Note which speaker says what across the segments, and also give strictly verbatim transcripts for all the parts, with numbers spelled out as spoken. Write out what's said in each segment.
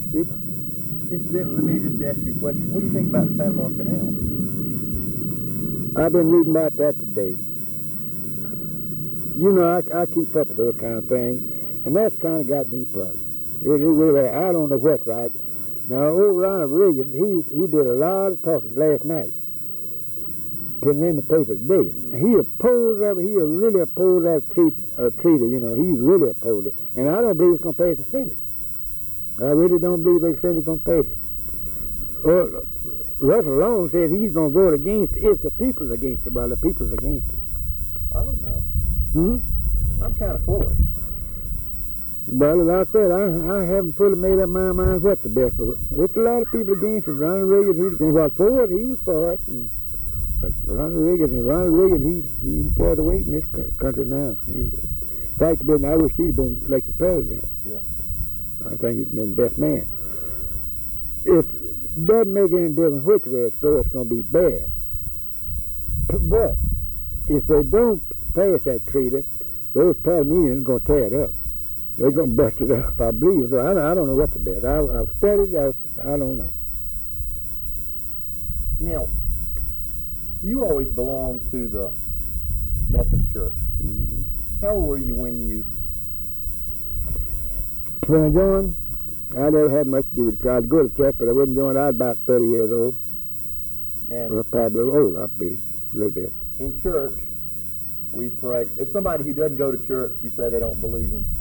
Speaker 1: Cuba.
Speaker 2: Incidentally, let me just ask you a question. What do you think about the Panama Canal?
Speaker 1: I've been reading about that today. You know, I, I keep up with those kind of things, and that's kind of got me puzzled. It, it really, I don't know what's right. Now, old Ronald Reagan, he he did a lot of talking last night, putting in the paper today. He opposed of it. He really opposed that treat, uh, treaty. You know, he really opposed it, and I don't believe it's going to pass the Senate. I really don't believe the Senate is going to pass it. Well, Russell Long said he's going to vote against it if the people's against it. Well, the people's against it.
Speaker 2: I don't know.
Speaker 1: Hmm?
Speaker 2: I'm kind of for it.
Speaker 1: Well, as I said, I, I haven't fully made up my mind what's the best. But it's a lot of people against it. Ronald Reagan, he was well, for it. He was for it. And, but Ronald Reagan, and Ronald Reagan, he he carried the weight in this country now. He's, in fact, I wish he'd been elected president.
Speaker 2: Yeah. I
Speaker 1: think he's been the best man. If it doesn't make any difference which way it goes, it's going to be bad. But if they don't pass that treaty, those Panamanians are going to tear it up. They're going to bust it up, I believe. So I, I don't know what's the best. I, I've studied. I, I don't know.
Speaker 2: Now, you always belonged to the Methodist Church.
Speaker 1: Mm-hmm.
Speaker 2: How old were you when you...
Speaker 1: When I joined, I never had much to do with it. I'd go to church, but I wouldn't join. I was about thirty years old.
Speaker 2: And
Speaker 1: well, probably a little old, I'd be a little bit.
Speaker 2: In church, we pray. If somebody who doesn't go to church, you say they don't believe in...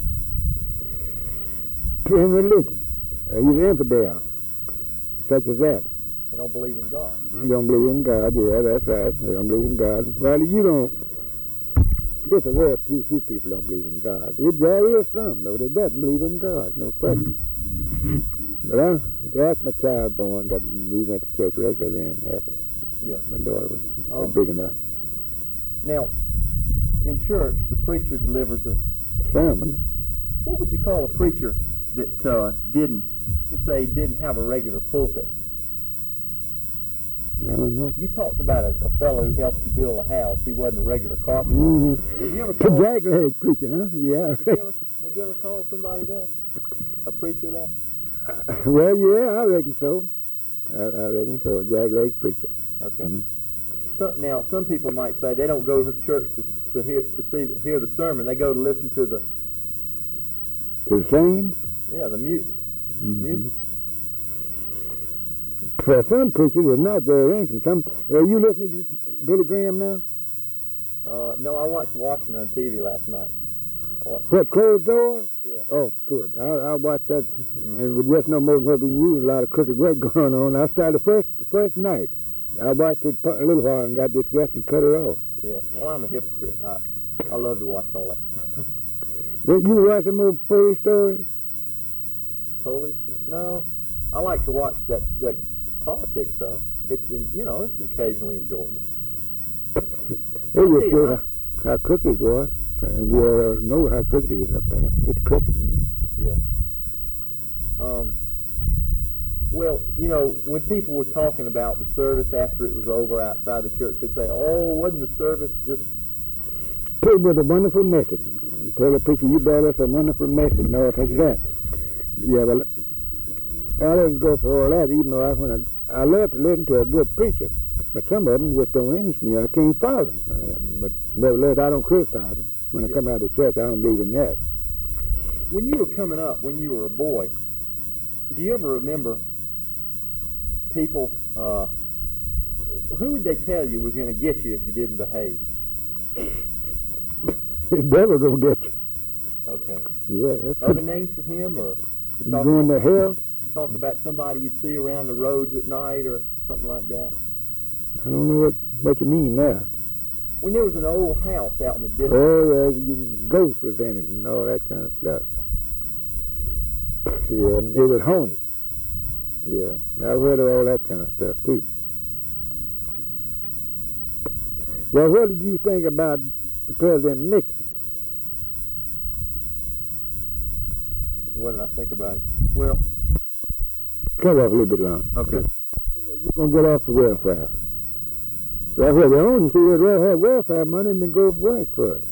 Speaker 1: In religion. Uh, he's an infidel, such as that.
Speaker 2: They don't believe in God.
Speaker 1: They don't believe in God, yeah, that's right. They don't believe in God. Well, you don't... Just a very few, few people don't believe in God. It, there is some, though, that doesn't believe in God, no question. But I, after my child born, got, we went to church regularly, and after
Speaker 2: yeah.
Speaker 1: my daughter was
Speaker 2: oh.
Speaker 1: big enough.
Speaker 2: Now, in church, the preacher delivers a
Speaker 1: sermon.
Speaker 2: What would you call a preacher that uh, didn't, just say, didn't have a regular pulpit?
Speaker 1: I don't know.
Speaker 2: You talked about a, a fellow who helped you build a house. He wasn't a regular carpenter.
Speaker 1: Mm-hmm.
Speaker 2: Did you ever call...
Speaker 1: Jack-legged preacher, huh? Yeah.
Speaker 2: Did you, ever, did you ever call somebody that? A preacher that?
Speaker 1: Uh, well, yeah, I reckon so. I, I reckon so. Jack-legged preacher.
Speaker 2: Okay.
Speaker 1: Mm-hmm.
Speaker 2: So, now, some people might say they don't go to church to to hear to see hear the sermon. They go to listen to the
Speaker 1: to the singing.
Speaker 2: Yeah, the mu-
Speaker 1: mm-hmm.
Speaker 2: music.
Speaker 1: For some preachers, it's not very interesting. Some are you listening to Billy Graham now?
Speaker 2: Uh, no, I watched Washington on T V last night.
Speaker 1: What, Closed Doors?
Speaker 2: Yeah.
Speaker 1: Oh, good. I, I watched that, and with just no more than what we knew, a lot of crooked work going on. I started the first the first night. I watched it a little while and got disgusted and cut it off.
Speaker 2: Yeah. Well, I'm a hypocrite. I I love to watch all that stuff.
Speaker 1: Don't you watch some more police stories?
Speaker 2: Police? No. I like to watch that that politics though. It's in, you know, it's occasionally enjoyable.
Speaker 1: It just shows how, how crooked it was. And we all know how crooked it is up there. It's crooked.
Speaker 2: Yeah. Um. Well, you know, when people were talking about the service after it was over outside the church, they'd say, "Oh, wasn't the service just?"
Speaker 1: It was a wonderful message. Tell the preacher, you brought us a wonderful message. No, such as that. Yeah, well, I didn't go for all that, even though I, when I, I love to listen to a good preacher. But some of them just don't interest me. I can't follow them. Uh, but nevertheless, I don't criticize them. When I
Speaker 2: yeah.
Speaker 1: come out of church, I don't believe in that.
Speaker 2: When you were coming up, when you were a boy, do you ever remember people, uh, who would they tell you was going to get you if you didn't behave?
Speaker 1: The devil going to get you.
Speaker 2: Okay.
Speaker 1: Yeah. That's
Speaker 2: Other names for him, or
Speaker 1: you going to hell?
Speaker 2: Talk about somebody you'd see around the roads at night or something like that.
Speaker 1: I don't know what, what you mean now.
Speaker 2: When there was an old house out in the distance.
Speaker 1: Oh, yeah, you, ghosts was in it and all that kind of stuff. Yeah, it was haunted. Yeah, I've heard of all that kind of stuff, too. Well, what did you think about President Nixon?
Speaker 2: What did I think about it? Well...
Speaker 1: Cut off a little bit long.
Speaker 2: Okay.
Speaker 1: You're going to get off the welfare. That's what they own. You see, they'd rather have welfare money than go work for it.